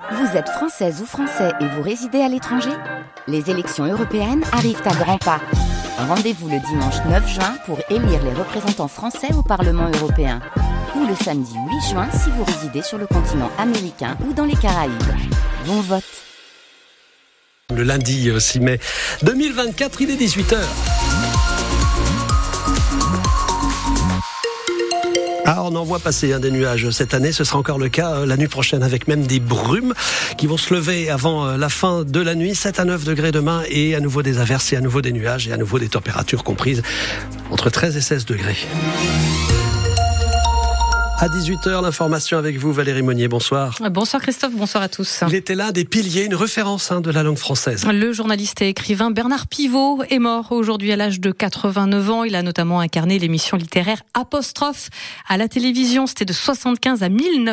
Vous êtes française ou français et vous résidez à l'étranger ? Les élections européennes arrivent à grands pas. Rendez-vous le dimanche 9 juin pour élire les représentants français au Parlement européen. Ou le samedi 8 juin si vous résidez sur le continent américain ou dans les Caraïbes. Bon vote. Le lundi 6 mai 2024, il est 18h. Ah, on en voit passer des nuages cette année. Ce sera encore le cas la nuit prochaine, avec même des brumes qui vont se lever avant la fin de la nuit. 7 à 9 degrés demain et à nouveau des averses et à nouveau des nuages et à nouveau des températures comprises entre 13 et 16 degrés. À 18h, l'information avec vous, Valérie Monnier, bonsoir. Bonsoir Christophe, bonsoir à tous. Il était l'un des piliers, une référence de la langue française. Le journaliste et écrivain Bernard Pivot est mort aujourd'hui à l'âge de 89 ans. Il a notamment incarné l'émission littéraire Apostrophe à la télévision. C'était de 1975 à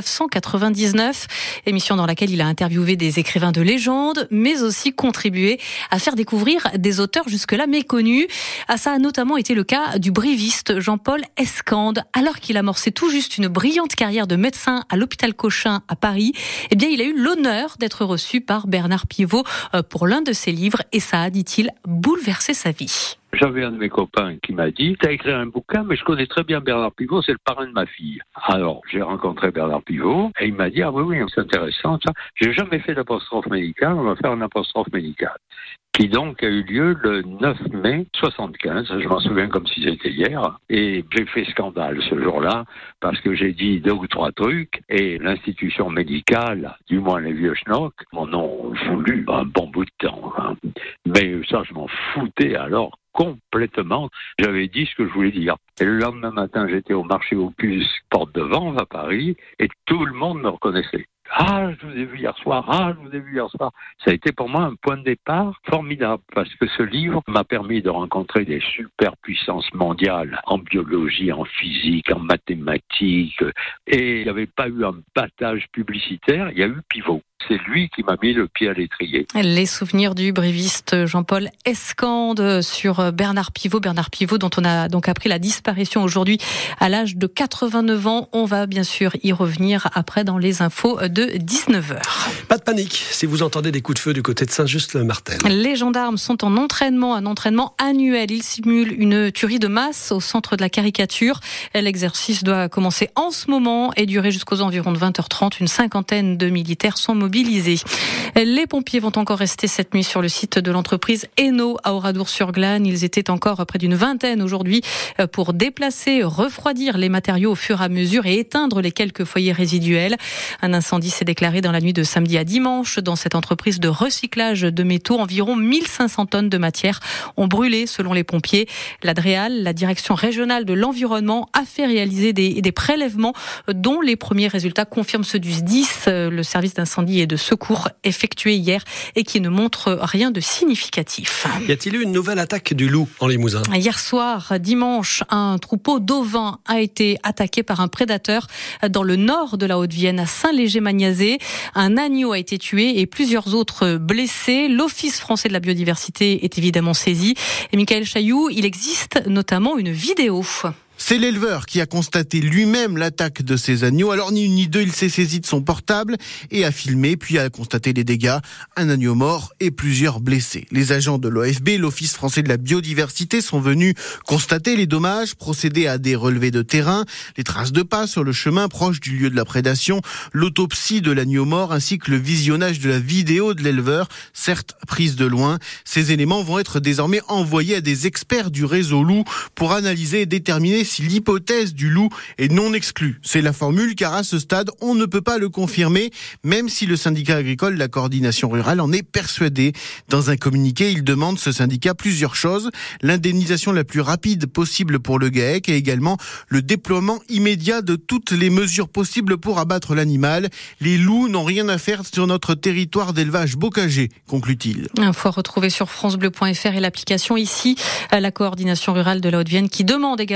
1999. Émission dans laquelle il a interviewé des écrivains de légende, mais aussi contribué à faire découvrir des auteurs jusque-là méconnus. Ça a notamment été le cas du briviste Jean-Paul Escande. Alors qu'il amorçait tout juste une brillante carrière de médecin à l'hôpital Cochin à Paris, eh bien, il a eu l'honneur d'être reçu par Bernard Pivot pour l'un de ses livres et ça a, dit-il, bouleversé sa vie. J'avais un de mes copains qui m'a dit « T'as écrit un bouquin, mais je connais très bien Bernard Pivot, c'est le parrain de ma fille. » Alors, j'ai rencontré Bernard Pivot et il m'a dit « Ah oui, c'est intéressant, ça. J'ai jamais fait d'apostrophe médicale, on va faire une apostrophe médicale. » Qui donc a eu lieu le 9 mai 75, je m'en souviens comme si c'était hier, et j'ai fait scandale ce jour-là, parce que j'ai dit 2 ou 3 trucs, et l'institution médicale, du moins les vieux schnocks, m'en ont voulu un bon bout de temps. Mais ça, je m'en foutais alors complètement. J'avais dit ce que je voulais dire. Et le lendemain matin, j'étais au marché aux puces, porte de Vanves à Paris, et tout le monde me reconnaissait. Ah, je vous ai vu hier soir. Ah, je vous ai vu hier soir. Ça a été pour moi un point de départ formidable parce que ce livre m'a permis de rencontrer des superpuissances mondiales en biologie, en physique, en mathématiques. Et il n'y avait pas eu un battage publicitaire, il y a eu Pivot. C'est lui qui m'a mis le pied à l'étrier. Les souvenirs du briviste Jean-Paul Escande sur Bernard Pivot dont on a donc appris la disparition aujourd'hui à l'âge de 89 ans. On va bien sûr y revenir après dans les infos de 19h. Pas de panique si vous entendez des coups de feu du côté de Saint-Just-le-Martel. Les gendarmes sont en entraînement, un entraînement annuel. Ils simulent une tuerie de masse au centre de la caricature. L'exercice doit commencer en ce moment et durer jusqu'aux environs de 20h30. Une cinquantaine de militaires sont mobilisés. Les pompiers vont encore rester cette nuit sur le site de l'entreprise Eno à Oradour-sur-Glane. Ils étaient encore près d'une vingtaine aujourd'hui pour déplacer, refroidir les matériaux au fur et à mesure et éteindre les quelques foyers résiduels. Un incendie s'est déclaré dans la nuit de samedi à dimanche dans cette entreprise de recyclage de métaux. Environ 1500 tonnes de matière ont brûlé selon les pompiers. La DREAL, la direction régionale de l'environnement, a fait réaliser des prélèvements dont les premiers résultats confirment ceux du SDIS, le service d'incendie et de secours effectué hier et qui ne montre rien de significatif. Y a-t-il eu une nouvelle attaque du loup en Limousin ? Hier soir, dimanche, un troupeau d'ovins a été attaqué par un prédateur dans le nord de la Haute-Vienne, à Saint-Léger-Magnazé. Un agneau a été tué et plusieurs autres blessés. L'Office français de la biodiversité est évidemment saisi. Et Michael Chailloux, il existe notamment une vidéo. C'est l'éleveur qui a constaté lui-même l'attaque de ces agneaux. Alors ni une ni deux, il s'est saisi de son portable et a filmé, puis a constaté les dégâts. Un agneau mort et plusieurs blessés. Les agents de l'OFB, l'Office français de la biodiversité, sont venus constater les dommages, procéder à des relevés de terrain, les traces de pas sur le chemin proche du lieu de la prédation, l'autopsie de l'agneau mort ainsi que le visionnage de la vidéo de l'éleveur, certes prise de loin. Ces éléments vont être désormais envoyés à des experts du réseau loup pour analyser et déterminer si l'hypothèse du loup est non exclue. C'est la formule car à ce stade, on ne peut pas le confirmer, même si le syndicat agricole, la coordination rurale, en est persuadé. Dans un communiqué, il demande, ce syndicat, plusieurs choses. L'indemnisation la plus rapide possible pour le GAEC et également le déploiement immédiat de toutes les mesures possibles pour abattre l'animal. Les loups n'ont rien à faire sur notre territoire d'élevage bocager, conclut-il. Info à retrouver sur francebleu.fr et l'application ici, la coordination rurale de la Haute-Vienne qui demande également aux éleveurs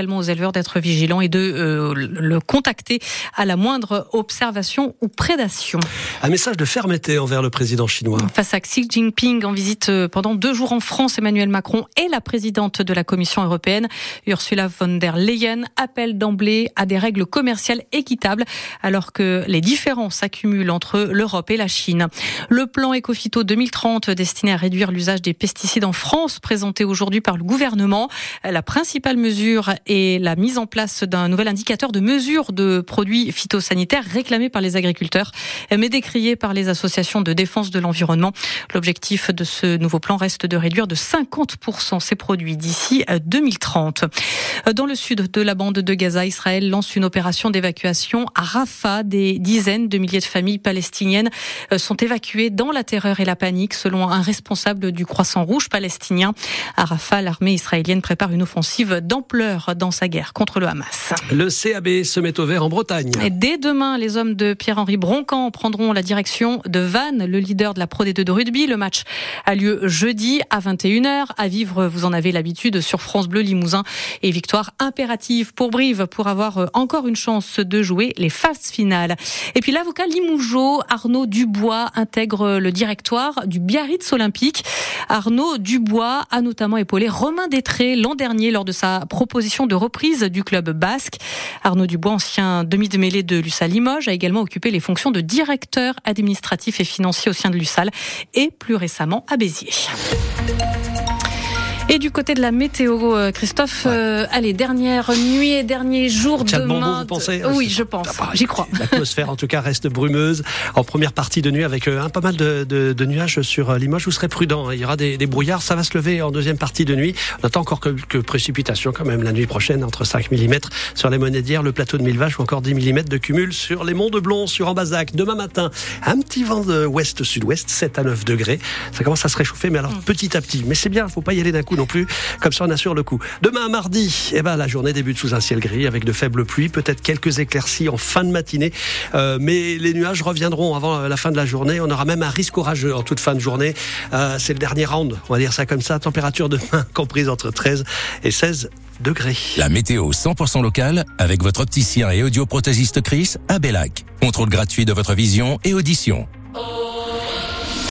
l'éleveur d'être vigilant et de le contacter à la moindre observation ou prédation. Un message de fermeté envers le président chinois. Face à Xi Jinping en visite pendant 2 jours en France, Emmanuel Macron et la présidente de la Commission européenne, Ursula von der Leyen, appellent d'emblée à des règles commerciales équitables alors que les différends s'accumulent entre l'Europe et la Chine. Le plan Ecophyto 2030 destiné à réduire l'usage des pesticides en France, présenté aujourd'hui par le gouvernement. La principale mesure est la mise en place d'un nouvel indicateur de mesure de produits phytosanitaires réclamé par les agriculteurs, mais décrié par les associations de défense de l'environnement. L'objectif de ce nouveau plan reste de réduire de 50% ces produits d'ici 2030. Dans le sud de la bande de Gaza, Israël lance une opération d'évacuation à Rafah. Des dizaines de milliers de familles palestiniennes sont évacuées dans la terreur et la panique, selon un responsable du Croissant Rouge palestinien. À Rafah, l'armée israélienne prépare une offensive d'ampleur dans sa guerre contre le Hamas. Le CAB se met au vert en Bretagne. Et dès demain, les hommes de Pierre-Henri Broncan prendront la direction de Vannes, le leader de la Pro D2 de rugby. Le match a lieu jeudi à 21h. À vivre, vous en avez l'habitude, sur France Bleu Limousin. Et victoire impérative pour Brive pour avoir encore une chance de jouer les phases finales. Et puis l'avocat limougeot Arnaud Dubois intègre le directoire du Biarritz Olympique. Arnaud Dubois a notamment épaulé Romain Détré l'an dernier lors de sa proposition de reprise du club basque. Arnaud Dubois, ancien demi de mêlée de l'USAL Limoges, a également occupé les fonctions de directeur administratif et financier au sein de l'USAL et plus récemment à Béziers. Et du côté de la météo, Christophe, allez, dernière nuit et dernier jour demain. Bon, vous pensez, oui, je pense, j'y crois. L'atmosphère, en tout cas, reste brumeuse. En première partie de nuit, avec pas mal de nuages sur Limoges, vous serez prudent. Il y aura des brouillards, ça va se lever en deuxième partie de nuit. On attend encore quelques précipitations quand même la nuit prochaine, entre 5 mm sur les Monédières, le plateau de Millevaches, ou encore 10 mm de cumul sur les monts de Blon, sur Ambazac. Demain matin, un petit vent de ouest-sud-ouest, 7 à 9 degrés. Ça commence à se réchauffer, mais alors petit à petit. Mais c'est bien, il ne faut pas y aller d'un coup non plus, comme ça on assure le coup. Demain mardi, la journée débute sous un ciel gris avec de faibles pluies, peut-être quelques éclaircies en fin de matinée, mais les nuages reviendront avant la fin de la journée. On aura même un risque orageux en toute fin de journée. C'est le dernier round, on va dire ça comme ça. Température demain comprise entre 13 et 16 degrés. La météo 100% locale avec votre opticien et audioprothésiste Chris à Bellac. Contrôle gratuit de votre vision et audition.